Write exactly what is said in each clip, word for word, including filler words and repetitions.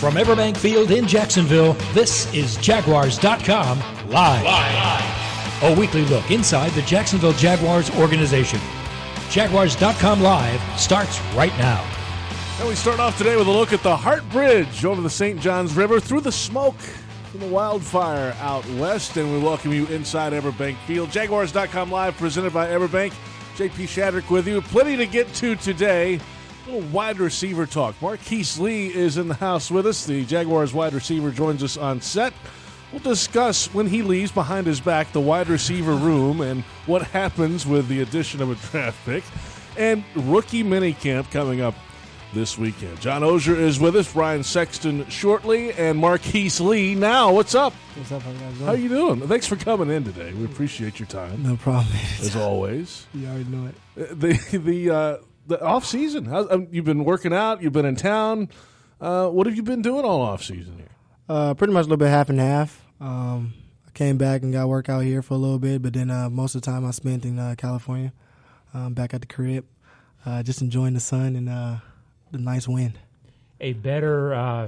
From Everbank Field in Jacksonville, this is Jaguars dot com Live. Live. A weekly look inside the Jacksonville Jaguars organization. Jaguars dot com Live starts right now. And we start off today with a look at the Hart Bridge over the Saint Johns River through the smoke from the wildfire out west. And we welcome you inside Everbank Field. Jaguars dot com Live presented by Everbank. J P Shadrick with you. Plenty to get to today. A little wide receiver talk. Marquise Lee is in the house with us. The Jaguars wide receiver joins us on set. We'll discuss when he leaves behind his back the wide receiver room and what happens with the addition of a draft pick. And rookie minicamp coming up this weekend. John Oehser is with us, Brian Sexton shortly, and Marquise Lee now. What's up? What's up? How you guys doing? How you doing? Thanks for coming in today. We appreciate your time. No problem. As always. You already know it. The the uh, the off season. How's, um, you've been working out. You've been in town. Uh, what have you been doing all off season here? Uh, pretty much a little bit half and half. Um, I came back and got work out here for a little bit, but then uh, most of the time I spent in uh, California, um, back at the crib, uh, just enjoying the sun and uh, the nice wind. A better, uh,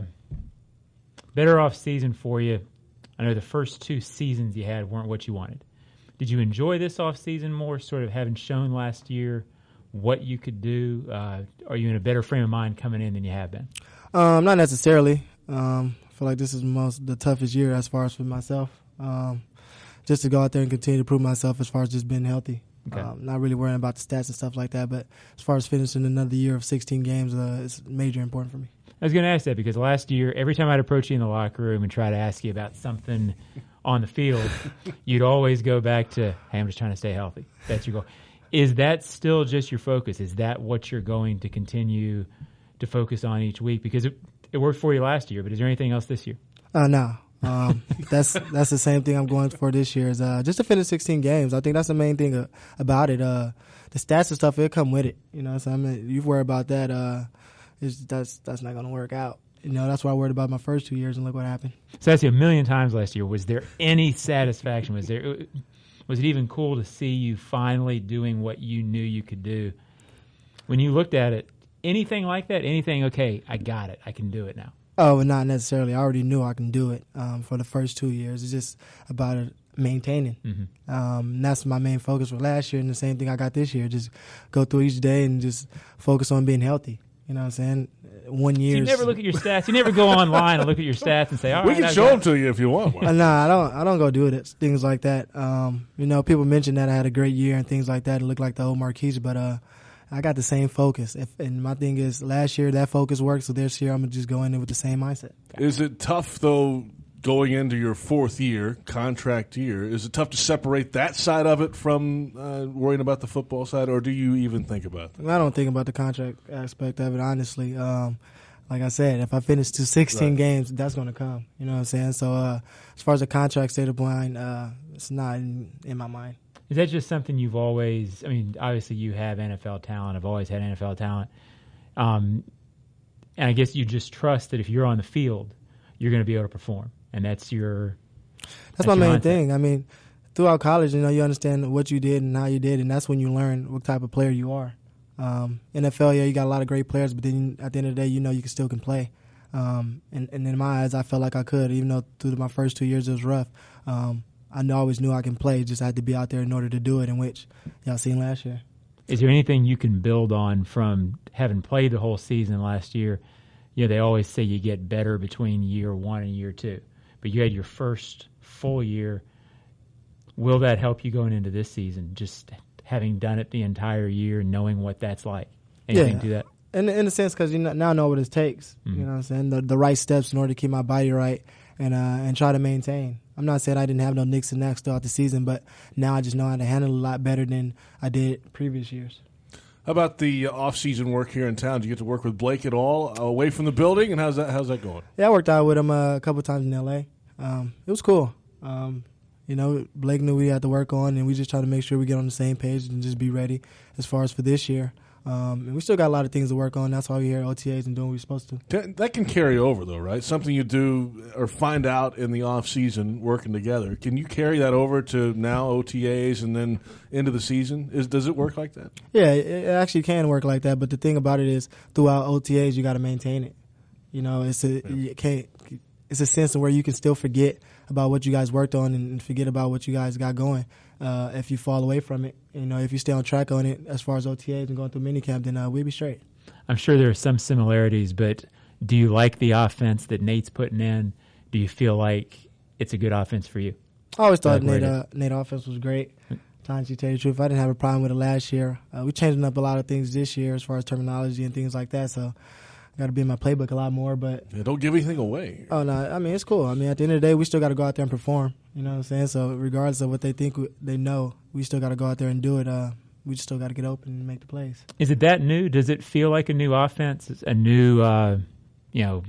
better off season for you. I know the first two seasons you had weren't what you wanted. Did you enjoy this off season more, sort of having shown last year what you could do? Uh, are you in a better frame of mind coming in than you have been? Um, not necessarily. Um, I feel like this is most the toughest year as far as for myself. Um, just to go out there and continue to prove myself as far as just being healthy. Okay. Um, not really worrying about the stats and stuff like that, but as far as finishing another year of sixteen games, uh, it's major important for me. I was going to ask that because last year, every time I'd approach you in the locker room and try to ask you about something on the field, you'd always go back to, hey, I'm just trying to stay healthy. That's your goal. Is that still just your focus? Is that what you're going to continue to focus on each week? Because it, it worked for you last year, but is there anything else this year? Uh, no. um, that's that's the same thing I'm going for this year is uh, just to finish sixteen games. I think that's the main thing uh, about it. Uh, the stats and stuff, it'll come with it. You know, so I mean, you worry about that. Uh, it's, that's that's not going to work out. You know, that's what I worried about my first two years, and look what happened. So that's a million times last year. Was there any satisfaction? Was there? Was it even cool to see you finally doing what you knew you could do? When you looked at it, anything like that? Anything? Okay, I got it. I can do it now. Oh, not necessarily. I already knew I can do it um, for the first two years. It's just about it maintaining. Mm-hmm. Um, and that's my main focus for last year, and the same thing I got this year. Just go through each day and just focus on being healthy. You know what I'm saying? One year. So you never look at your stats. You never go online and look at your stats and say, all we right. can show them to you if you want. uh, nah, I don't. I don't go do it. Things like that. Um, you know, people mention that I had a great year and things like that. It looked like the old Marquise, but uh, I got the same focus. If, and my thing is, last year that focus worked, so this year I'm gonna just go in there with the same mindset. Is it tough though, going into your fourth year, contract year? Is it tough to separate that side of it from uh, worrying about the football side, or do you even think about that? I don't think about the contract aspect of it, honestly. Um, like I said, if I finish to sixteen right. games, that's gonna come. You know what I'm saying? So uh, as far as the contract state of mind, uh, it's not in, in my mind. Is that just something you've always, I mean, obviously you have N F L talent. I've always had N F L talent. Um, and I guess you just trust that if you're on the field, you're going to be able to perform. And that's your That's, that's my your main mindset. thing. I mean, throughout college, you know, you understand what you did and how you did, and that's when you learn what type of player you are. Um, N F L, yeah, you got a lot of great players, but then at the end of the day, you know you can still can play. Um, and, and in my eyes, I felt like I could, even though through my first two years it was rough. Um, I always knew I can play, just had to be out there in order to do it, in which y'all seen last year. Is there anything you can build on from having played the whole season last year? You know, they always say you get better between year one and year two, but you had your first full year. Will that help you going into this season, just having done it the entire year, knowing what that's like? Anything yeah. to that? In, in a sense, because you now know what it takes. Mm-hmm. You know what I'm saying? The, the right steps in order to keep my body right and uh, and try to maintain. I'm not saying I didn't have no nicks and knacks throughout the season, but now I just know how to handle it a lot better than I did previous years. How about the off-season work here in town? Do you get to work with Blake at all, uh, away from the building, and how's that how's that going? Yeah, I worked out with him uh, a couple times in L A. Um, it was cool. Um, you know, Blake knew we had to work on, and we just try to make sure we get on the same page and just be ready as far as for this year. Um, and we still got a lot of things to work on. That's why we're here at O T As and doing what we're supposed to. That can carry over, though, right? Something you do or find out in the off-season working together. Can you carry that over to now O T As and then into the season? Is Does it work like that? Yeah, it, it actually can work like that. But the thing about it is throughout O T As, you got to maintain it. You know, it's a yeah. you can't. It's a sense of where you can still forget about what you guys worked on and forget about what you guys got going. Uh, if you fall away from it, you know, if you stay on track on it as far as O T As and going through minicamp, then uh, we'll be straight. I'm sure there are some similarities, but do you like the offense that Nate's putting in? Do you feel like it's a good offense for you? I always thought Nate uh, Nate offense was great. Time to tell you the truth, I didn't have a problem with it last year. Uh, we're changing up a lot of things this year as far as terminology and things like that, so got to be in my playbook a lot more, but yeah, don't give anything away. Oh no, I mean it's cool. I mean at the end of the day, we still got to go out there and perform. You know what I'm saying? So regardless of what they think they know, we still got to go out there and do it. Uh, we just still got to get open and make the plays. Is it that new? Does it feel like a new offense? It's a new, uh, you know,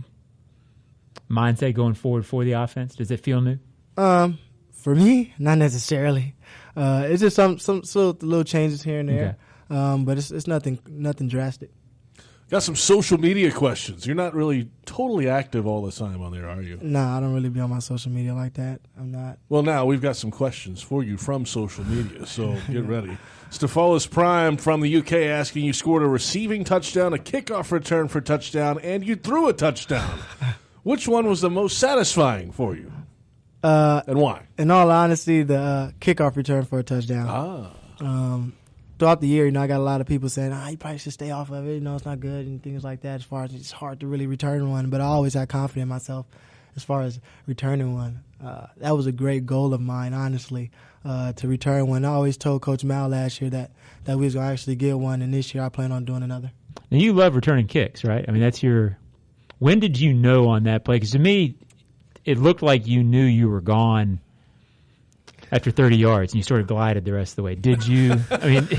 mindset going forward for the offense? Does it feel new? Um, for me, not necessarily. Uh, it's just some some little, little changes here and there, okay. um, but it's it's nothing nothing drastic. Got some social media questions. You're not really totally active all the time on there, are you? No, nah, I don't really be on my social media like that. I'm not. Well, now we've got some questions for you from social media, so get ready. Stefalis Prime from the U K asking, you scored a receiving touchdown, a kickoff return for touchdown, and you threw a touchdown. Which one was the most satisfying for you? Uh, and why? In all honesty, the uh, kickoff return for a touchdown. Ah. Um, throughout the year, you know, I got a lot of people saying, ah, you probably should stay off of it. You know, it's not good and things like that as far as it's hard to really return one. But I always had confidence in myself as far as returning one. Uh, that was a great goal of mine, honestly, uh, to return one. I always told Coach Mal last year that, that we was going to actually get one, and this year I plan on doing another. Now, you love returning kicks, right? I mean, that's your – when did you know on that play? Because to me, it looked like you knew you were gone after thirty yards, and you sort of glided the rest of the way. Did you? I mean,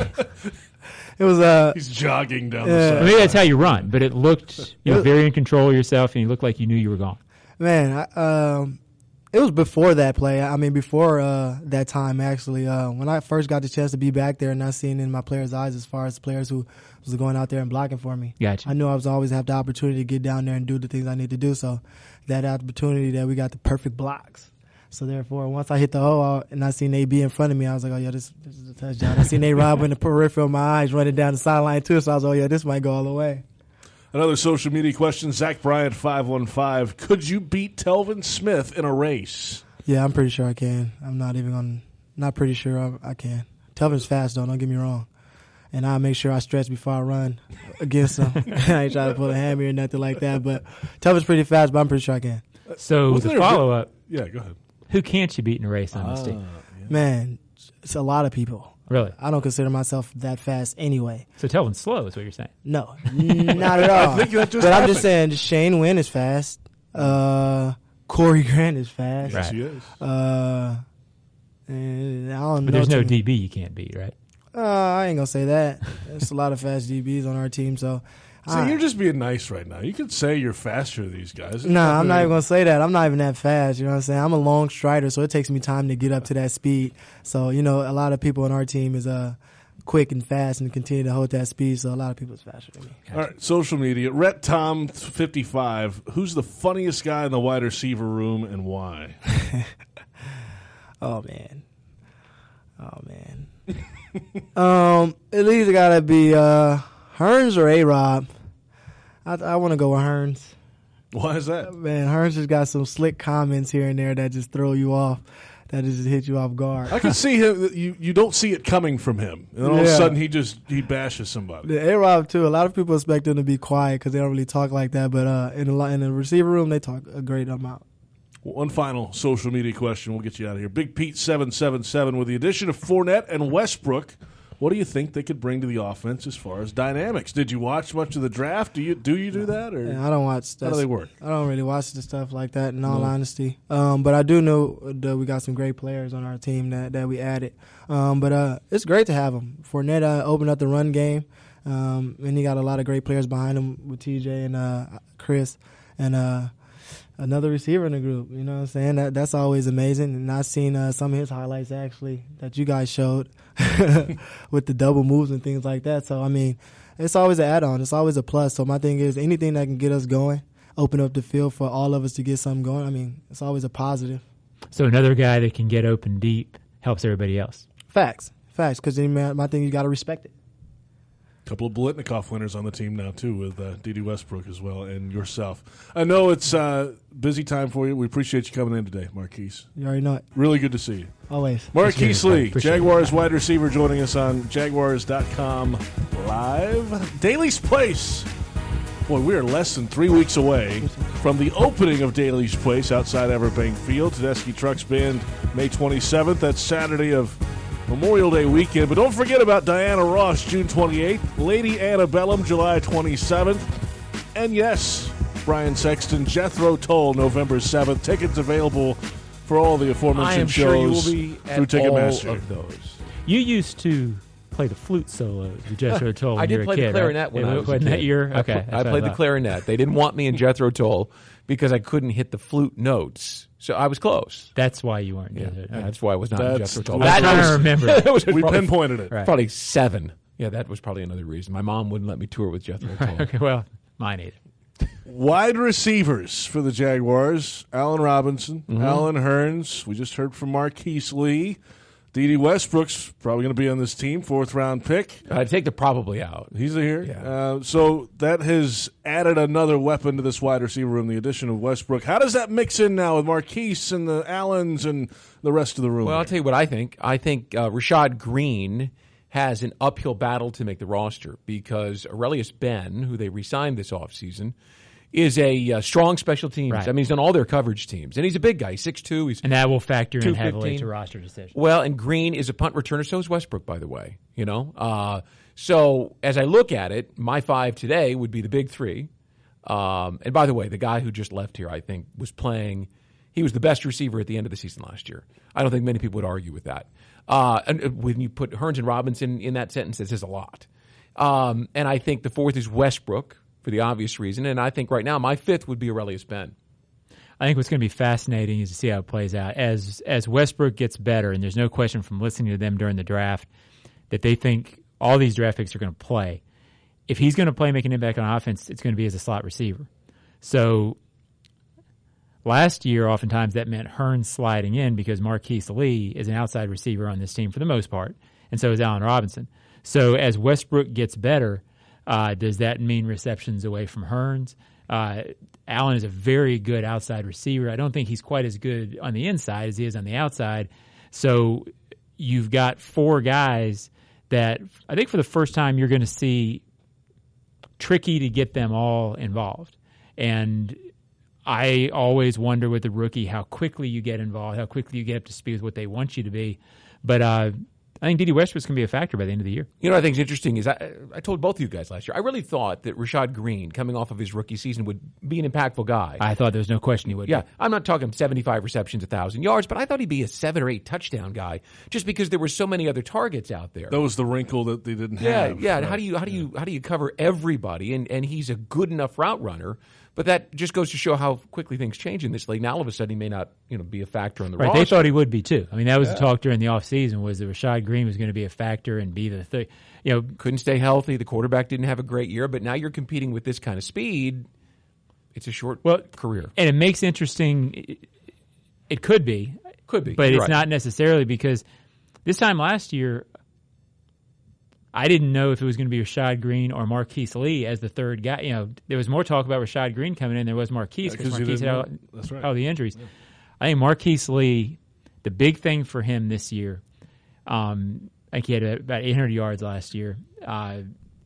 it was uh, he's jogging down uh, the side. Maybe that's how you run, but it looked you know very in control of yourself, and you looked like you knew you were gone. Man, I, um, it was before that play. I mean, before uh, that time actually. Uh, when I first got the chance to be back there and not seeing in my players' eyes, as far as players who was going out there and blocking for me. Gotcha. I knew I was always have the opportunity to get down there and do the things I need to do. So that opportunity that we got the perfect blocks. So therefore, once I hit the hole and I seen A B in front of me, I was like, oh, yeah, this, this is a touchdown. I seen A Rob in the peripheral of my eyes running down the sideline, too. So I was like, oh, yeah, this might go all the way. Another social media question, Zach Bryant, five one five. Could you beat Telvin Smith in a race? Yeah, I'm pretty sure I can. I'm not even going to – not pretty sure I, I can. Telvin's fast, though. Don't get me wrong. And I'll make sure I stretch before I run against him. I ain't trying to pull a hammy or nothing like that. But Telvin's pretty fast, but I'm pretty sure I can. So Wasn't the follow-up. Yeah, go ahead. Who can't you beat in a race on this uh, team? yeah. Man, it's a lot of people. Really? I don't consider myself that fast anyway. So Telvin's slow is what you're saying? No, not at all. I think that just but happened. I'm just saying Shane Wynn is fast. Uh, Corey Grant is fast. Yes, Right. he is. Uh, and I don't But know. there's no too- D B you can't beat, right? Uh, I ain't going to say that. There's a lot of fast D Bs on our team, so. See, I- you're just being nice right now. You could say you're faster than these guys. No, nah, I'm not even going to say that. I'm not even that fast. You know what I'm saying? I'm a long strider, so it takes me time to get up to that speed. So, you know, a lot of people on our team is uh, quick and fast and continue to hold that speed, so a lot of people is faster than me. All right, social media. Rhett Tom, fifty-five. Who's the funniest guy in the wide receiver room and why? Oh, man. Oh, man. um, it either got to be uh, Hearns or A-Rob. I, I want to go with Hearns. Why is that? Man, Hearns just got some slick comments here and there that just throw you off, that just hit you off guard. I can see him. You you don't see it coming from him, and then all of a Yeah. sudden he just he bashes somebody. The A-Rob, too. A lot of people expect him to be quiet because they don't really talk like that, but uh, in, the, in the receiver room, they talk a great amount. One final social media question. We'll get you out of here. Big Pete seven seven seven. With the addition of Fournette and Westbrook, what do you think they could bring to the offense as far as dynamics? Did you watch much of the draft? Do you do you do that, or Yeah, I don't watch how do they work? I don't really watch the stuff like that, in all No. honesty. Um, but I do know that we got some great players on our team that, that we added. Um, but uh, it's great to have them. Fournette uh, opened up the run game, um, and he got a lot of great players behind him with T J and uh, Chris, and uh, another receiver in the group. You know what I'm saying? That That's always amazing. And I've seen uh, some of his highlights, actually, that you guys showed with the double moves and things like that. So, I mean, it's always an add-on. It's always a plus. So my thing is anything that can get us going, open up the field for all of us to get something going, I mean, it's always a positive. So another guy that can get open deep helps everybody else. Facts. Facts. Because my thing, you got to respect it. couple of Biletnikoff winners on the team now, too, with uh, Dede Westbrook as well and yourself. I know it's a uh, busy time for you. We appreciate you coming in today, Marquise. You already know it. Really good to see you. Always. Marquise Lee, Appreciate Jaguars wide receiver, joining us on Jaguars dot com live. Daly's Place. Boy, we are less than three weeks away from the opening of Daly's Place outside Everbank Field. Tedeschi Trucks Band, May twenty-seventh. That's Saturday of Memorial Day weekend. But don't forget about Diana Ross, June twenty-eighth. Lady Antebellum, July twenty-seventh. And yes, Brian Sexton, Jethro Tull, November seventh. Tickets available for all the aforementioned I am shows sure you will be through at Ticketmaster. all of those. You used to play the flute solos with Jethro Tull when I you did were play a kid, the clarinet right? when Yeah, I was a wasn't kid. that your I okay? pl- that's I what played the thought. clarinet. They didn't want me in Jethro Tull because I couldn't hit the flute notes. So I was close. That's why you weren't. Yeah, Yeah, yeah, that's why I was not in That's- Jethro Tull. I'm That trying to was- remember. that was We probably, pinpointed it. Right. probably seven. Yeah, that was probably another reason. My mom wouldn't let me tour with Jethro Tull. Okay, well, mine either. Wide receivers for the Jaguars: Allen Robinson, Mm-hmm. Allen Hurns. We just heard from Marquise Lee. Dede Westbrook's probably going to be on this team, fourth round pick. I'd take the probably out. He's here. Yeah. Uh, so that has added another weapon to this wide receiver room, the addition of Westbrook. How does that mix in now with Marquise and the Allens and the rest of the room? Well, I'll tell you what I think. I think uh, Rashad Green has an uphill battle to make the roster because Aurelius Ben, who they re-signed this offseason, is a uh, strong special teams. Right. I mean, he's on all their coverage teams. And he's a big guy. He's six two. He's And that will factor in two heavily fifteen. to roster decisions. Well, and Green is a punt returner. So is Westbrook, by the way. You know, uh, so as I look at it, my five today would be the big three. Um, and by the way, the guy who just left here, I think, was playing. He was the best receiver at the end of the season last year. I don't think many people would argue with that. Uh, and when you put Hurns and Robinson in that sentence, it says a lot. Um, and I think the fourth is Westbrook for the obvious reason. And I think right now my fifth would be Aurelius Ben. I think what's going to be fascinating is to see how it plays out. As as Westbrook gets better, and there's no question from listening to them during the draft that they think all these draft picks are going to play. If he's going to play, make an impact on offense, it's going to be as a slot receiver. So last year, oftentimes that meant Hurns sliding in because Marquise Lee is an outside receiver on this team for the most part, and so is Allen Robinson. So as Westbrook gets better, uh, does that mean receptions away from Hurns? Uh, Allen is a very good outside receiver. I don't think he's quite as good on the inside as he is on the outside. So you've got four guys that I think for the first time you're going to see tricky to get them all involved. And I always wonder with the rookie how quickly you get involved, how quickly you get up to speed with what they want you to be. But uh, I think Dede Westbrook's going to be a factor by the end of the year. You know what I think is interesting is I, I told both of you guys last year, I really thought that Rashad Green, coming off of his rookie season, would be an impactful guy. I thought there was no question he would. Yeah, I'm not talking seventy-five receptions, one thousand yards, but I thought he'd be a seven or eight touchdown guy just because there were so many other targets out there. that was the wrinkle that they didn't Yeah, have. yeah. and Right. How do you how do you how do you cover everybody? And and he's a good enough route runner, but that just goes to show how quickly things change in this league. Now all of a sudden he may not you know be a factor on the Right, roster. they thought he would be too. I mean, that was the talk during the offseason was that Rashad Green was going to be a factor and be the thing. You know, Couldn't stay healthy. The quarterback didn't have a great year, but now you're competing with this kind of speed. It's a short well, career. and it makes interesting. It, it could be, Could be, but You're it's right. not necessarily because this time last year, I didn't know if it was going to be Rashad Green or Marquise Lee as the third guy. You know, there was more talk about Rashad Green coming in than there was Marquise Yeah, because 'cause you Marquise had all, didn't know. That's right. all the injuries. I think Marquise Lee, the big thing for him this year, um, I think he had about eight hundred yards last year, uh,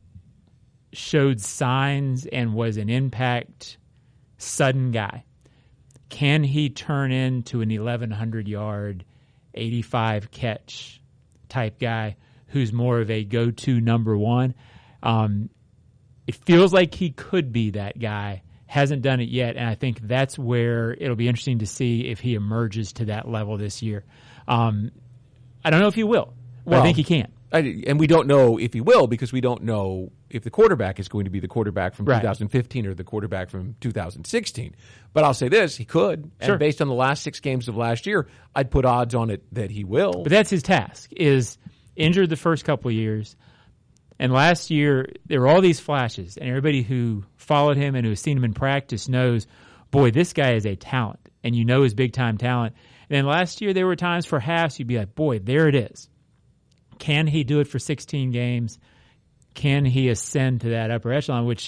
showed signs and was an impact, sudden guy. Can he turn into an eleven hundred yard, eighty-five catch type guy who's more of a go-to number one? Um, it feels like he could be that guy. Hasn't done it yet, and I think that's where it'll be interesting to see if he emerges to that level this year. Um, I don't know if he will, but Well, I think he can. I, and we don't know if he will because we don't know if the quarterback is going to be the quarterback from Right. two thousand fifteen or the quarterback from two thousand sixteen. But I'll say this, he could. Sure. And based on the last six games of last year, I'd put odds on it that he will. But that's his task, is injured the first couple of years. And last year, there were all these flashes, and everybody who followed him and who has seen him in practice knows, boy, this guy is a talent, and you know his big-time talent. And then last year, there were times for halves you'd be like, boy, there it is. Can he do it for sixteen games? can he ascend to that upper echelon, which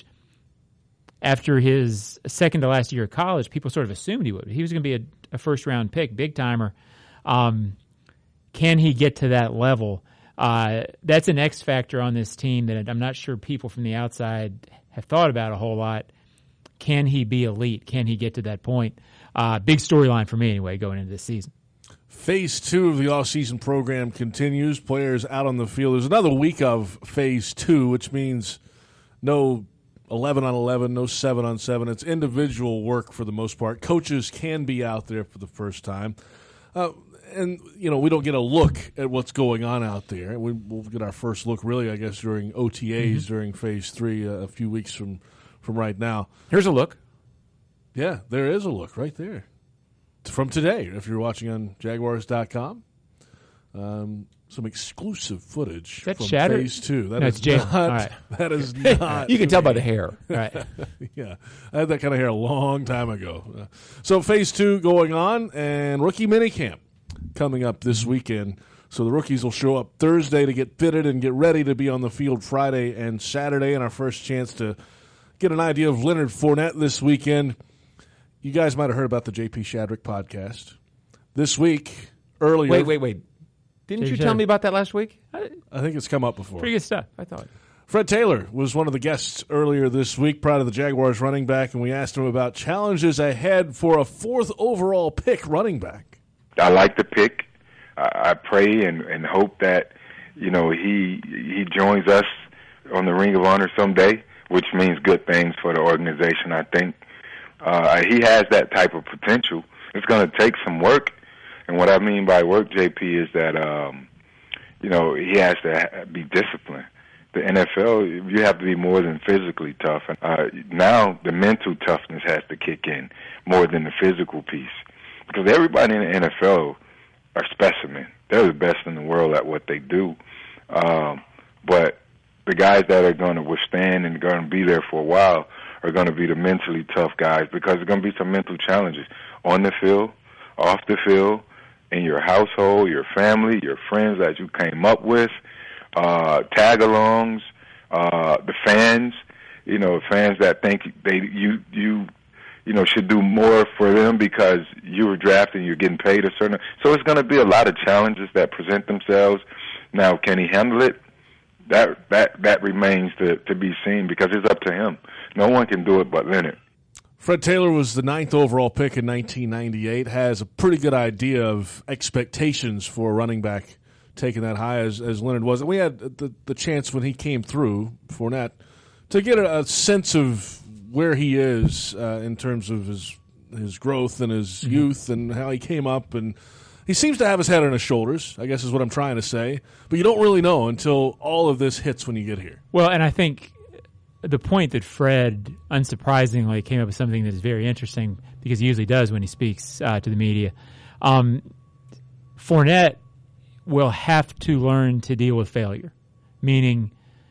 after his second to last year of college, people sort of assumed he would. He was going to be a, a first-round pick, big-timer. Um, can he get to that level? Uh, that's an X factor on this team that I'm not sure people from the outside have thought about a whole lot. Can he be elite? Can he get to that point? Uh, big storyline for me anyway going into this season. Phase two of the off-season program continues. Players out on the field. There's another week of phase two, which means no eleven on eleven, no seven on seven. It's individual work for the most part. Coaches can be out there for the first time. Uh, and, you know, we don't get a look at what's going on out there. We, we'll get our first look, really, I guess, during O T As mm-hmm. during phase three uh, a few weeks from, from right now. Here's a look. Yeah, there is a look right there. From today, if you're watching on Jaguars dot com. Um, some exclusive footage that from shattered? phase two. That no, is it's Jalen. not, All right. That is not. You can tell by the hair. All right. Yeah, I had that kind of hair a long time ago. Uh, so phase two going on, and rookie minicamp coming up this weekend. So the rookies will show up Thursday to get fitted and get ready to be on the field Friday and Saturday. And our first chance to get an idea of Leonard Fournette this weekend. You guys might have heard about the J P Shadrick podcast. This week, earlier. Wait, wait, wait. Didn't you tell me about that last week? I think it's come up before. Pretty good stuff, I thought. Fred Taylor was one of the guests earlier this week prior to the Jaguars running back, and we asked him about challenges ahead for a fourth overall pick running back. I like the pick. I, I pray and, and hope that, you know, he he joins us on the Ring of Honor someday, which means good things for the organization, I think. Uh, he has that type of potential. It's going to take some work. And what I mean by work, J P, is that, um, you know, he has to ha- be disciplined. The N F L, you have to be more than physically tough. Uh, now the mental toughness has to kick in more than the physical piece. Because everybody in the N F L are specimen. They're the best in the world at what they do. Um, but the guys that are going to withstand and are going to be there for a while are going to be the mentally tough guys, because there's going to be some mental challenges on the field, off the field, in your household, your family, your friends that you came up with, uh, tag-alongs, uh, the fans, you know, fans that think they you you you know should do more for them because you were drafted and you're getting paid a certain. So it's going to be a lot of challenges that present themselves. Now, can he handle it? That that that remains to to be seen, because it's up to him. No one can do it but Leonard. Fred Taylor was the ninth overall pick in nineteen ninety-eight, has a pretty good idea of expectations for a running back taking that high as, as Leonard was. And we had the, the chance when he came through, Fournette, to get a, a sense of where he is uh, in terms of his his growth and his mm-hmm. youth and how he came up. And he seems to have his head on his shoulders, I guess is what I'm trying to say. But you don't really know until all of this hits when you get here. Well, and I think the point that Fred, unsurprisingly, came up with something that is very interesting, because he usually does when he speaks uh, to the media. Um, Fournette will have to learn to deal with failure, meaning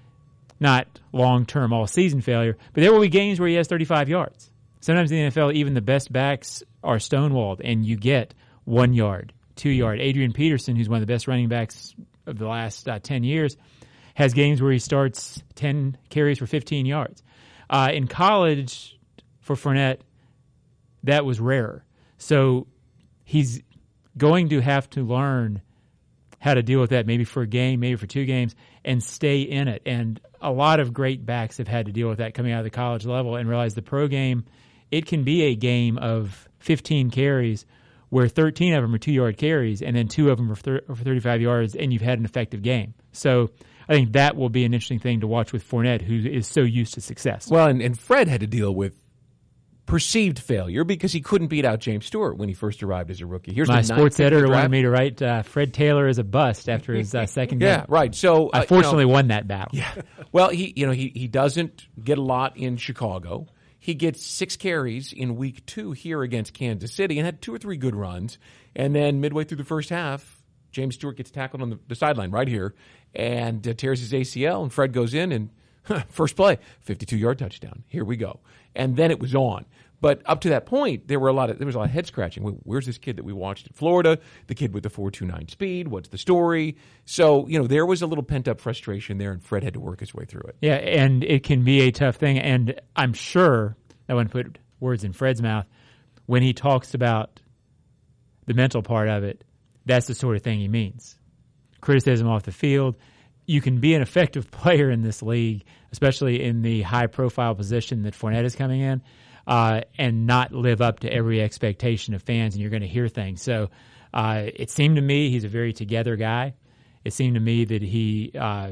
not long-term all-season failure, but there will be games where he has thirty-five yards. Sometimes in the N F L, even the best backs are stonewalled, and you get one yard, two yard. Adrian Peterson, who's one of the best running backs of the last uh, ten years, has games where he starts ten carries for fifteen yards. Uh, in college, for Fournette, that was rarer. So he's going to have to learn how to deal with that, maybe for a game, maybe for two games, and stay in it. And a lot of great backs have had to deal with that coming out of the college level and realize the pro game, it can be a game of fifteen carries where thirteen of them are two-yard carries and then two of them are for thirty-five yards, and you've had an effective game. So I think that will be an interesting thing to watch with Fournette, who is so used to success. Well, and, and Fred had to deal with perceived failure because he couldn't beat out James Stewart when he first arrived as a rookie. Here's My the sports editor wanted me to write uh, Fred Taylor is a bust after his uh, second game. Yeah, right. So I uh, fortunately you know, won that battle. Yeah. Well, he you know he he doesn't get a lot in Chicago. He gets six carries in week two here against Kansas City and had two or three good runs. And then midway through the first half, James Stewart gets tackled on the, the sideline right here and uh, tears his A C L, and Fred goes in and huh, first play, fifty-two-yard touchdown. Here we go. And then it was on. But up to that point, there were a lot of there was a lot of head scratching. Where's this kid that we watched in Florida? The kid with the four two nine speed. What's the story? So you know there was a little pent up frustration there, and Fred had to work his way through it. Yeah, and it can be a tough thing. And I'm sure I wouldn't put words in Fred's mouth when he talks about the mental part of it. That's the sort of thing he means. Criticism off the field. You can be an effective player in this league, especially in the high profile position that Fournette is coming in. Uh, and not live up to every expectation of fans, and you're going to hear things. So uh, it seemed to me he's a very together guy. It seemed to me that he, uh,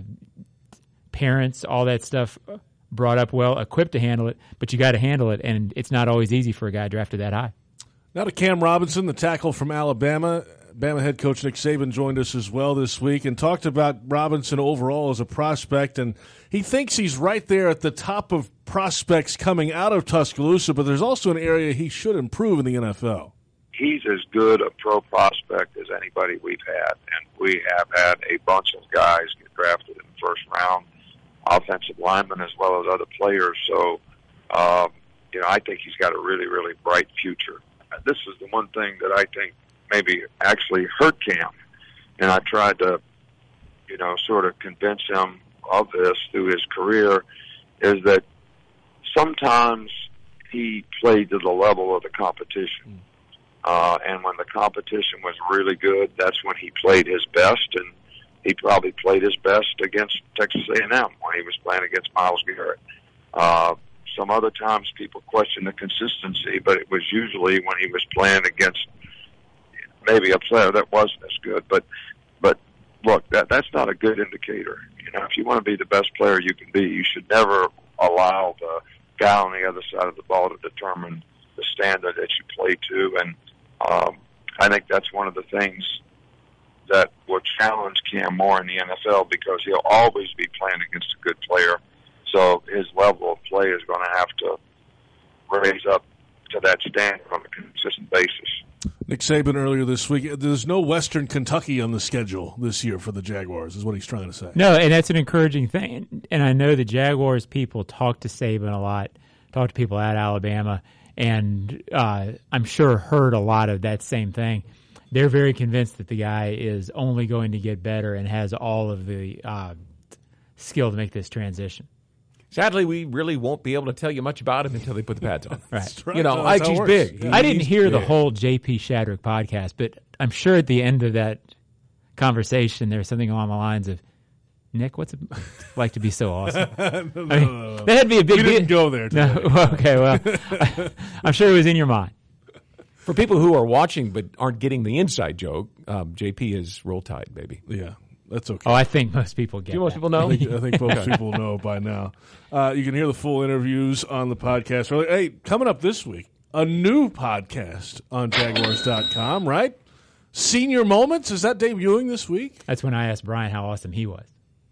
parents, all that stuff brought up well, equipped to handle it, but you got to handle it, and it's not always easy for a guy drafted that high. Now to Cam Robinson, the tackle from Alabama. Bama head coach Nick Saban joined us as well this week and talked about Robinson overall as a prospect, and he thinks he's right there at the top of prospects coming out of Tuscaloosa, but there's also an area he should improve in the N F L. He's as good a pro prospect as anybody we've had, and we have had a bunch of guys get drafted in the first round, offensive linemen as well as other players. So, um, you know, I think he's got a really, really bright future. This is the one thing that I think maybe actually hurt Cam, and I tried to, you know, sort of convince him of this through his career, is that sometimes he played to the level of the competition. Uh, and when the competition was really good, that's when he played his best, and he probably played his best against Texas A and M when he was playing against Myles Garrett. Uh, some other times people question the consistency, but it was usually when he was playing against maybe a player that wasn't as good. But, but look, that that's not a good indicator. You know, if you want to be the best player you can be, you should never allow the guy on the other side of the ball to determine the standard that you play to. And um, I think that's one of the things that will challenge Cam more in the N F L, because he'll always be playing against a good player. So his level of play is going to have to raise up to that standard on a consistent basis. Nick Saban earlier this week, there's no Western Kentucky on the schedule this year for the Jaguars, is what he's trying to say. No, and that's an encouraging thing. And I know the Jaguars people talk to Saban a lot, talk to people at Alabama, and uh, I'm sure heard a lot of that same thing. They're very convinced that the guy is only going to get better and has all of the uh, skill to make this transition. Sadly, we really won't be able to tell you much about him until they put the pads on. Right. right. You know, No, I, that's how he's it works. big. Yeah. I didn't He's hear the big. whole J P Shadrick podcast, but I'm sure at the end of that conversation there was something along the lines of, Nick, what's it like to be so awesome? no, I mean, no, no, no. That'd be a big We deal. didn't go there today. No, okay, well, I'm sure it was in your mind. For people who are watching but aren't getting the inside joke, um, J P is Roll Tide, baby. Yeah, that's okay. Oh, I think most people get Do most that. people know? I think, I think most people know by now. Uh, you can hear the full interviews on the podcast. Hey, coming up this week, a new podcast on Jaguars dot com, right? Senior Moments, is that debuting this week? That's when I asked Brian how awesome he was.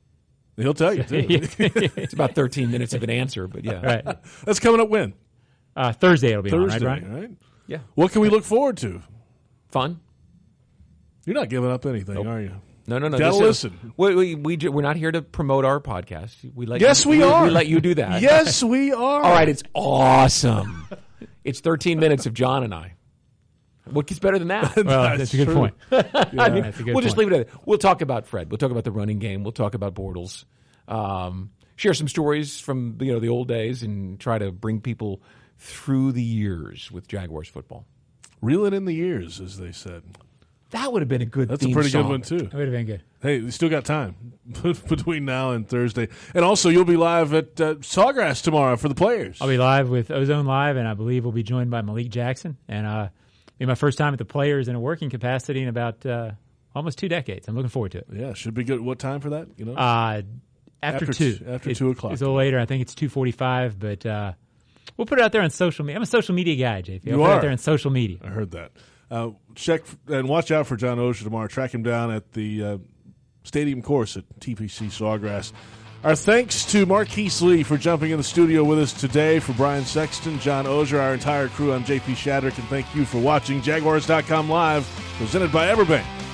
He'll tell you, too. It's about thirteen minutes of an answer, but yeah. Right. That's coming up when? Uh, Thursday it'll be Thursday, on, right, Brian? right? Yeah. What can we look forward to? Fun. You're not giving up anything, Nope. are you? No, no, no. Gotta this is- listen. we, we, we, ju- we're not here to promote our podcast. We let Yes, you, we are. We let you do that. Yes, we are. All right, it's awesome. It's thirteen minutes of John and I. What gets better than that? Well, That's that's a good true. point. I mean, That's a good we'll just point. leave it at that. We'll talk about Fred. We'll talk about the running game. We'll talk about Bortles. Um, share some stories from you know the old days and try to bring people through the years with Jaguars football. Reel it in the years, as they said. That would have been a good That's a theme pretty song. good one, too. That would have been good. Hey, we still got time between now and Thursday. And also, you'll be live at uh, Sawgrass tomorrow for the players. I'll be live with Ozone Live, and I believe we'll be joined by Malik Jackson. And uh, it'll be my first time at the Players in a working capacity in about uh, almost two decades. I'm looking forward to it. Yeah, should be good. What time for that? You know, Uh, after, After two. t- after It- two o'clock. It's a little later. I think it's two forty-five, but uh, we'll put it out there on social media. I'm a social media guy, J P. I'll You put it are. out there on social media. I heard that. Uh, check and watch out for John Oehser tomorrow. Track him down at the uh, stadium course at T P C Sawgrass. Our thanks to Marquise Lee for jumping in the studio with us today. For Brian Sexton, John Oehser, our entire crew, I'm J P Shadrick, and thank you for watching Jaguars dot com Live, presented by Everbank.